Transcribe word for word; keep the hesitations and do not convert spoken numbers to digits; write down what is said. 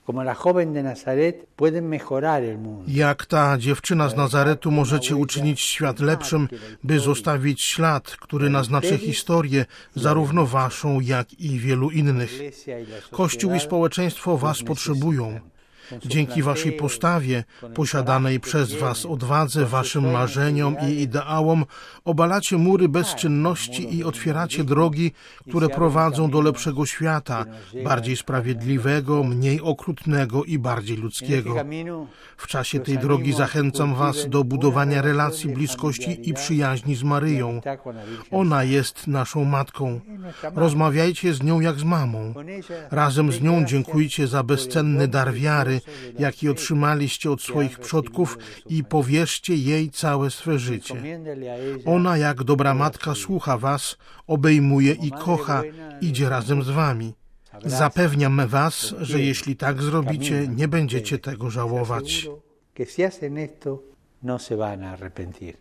Jak ta dziewczyna z Nazaretu możecie uczynić świat lepszym, by zostawić ślad, który naznaczy historię, zarówno waszą, jak i wielu innych. Kościół i społeczeństwo was potrzebują. Dzięki waszej postawie, posiadanej przez was odwadze, waszym marzeniom i ideałom, obalacie mury bezczynności i otwieracie drogi, które prowadzą do lepszego świata, bardziej sprawiedliwego, mniej okrutnego i bardziej ludzkiego. W czasie tej drogi zachęcam was do budowania relacji bliskości i przyjaźni z Maryją. Ona jest naszą matką. Rozmawiajcie z nią jak z mamą. Razem z nią dziękujcie za bezcenny dar wiary, jaki otrzymaliście od swoich przodków, i powierzcie jej całe swe życie. Ona, jak dobra matka, słucha was, obejmuje i kocha, idzie razem z wami. Zapewniam was, że jeśli tak zrobicie, nie będziecie tego żałować.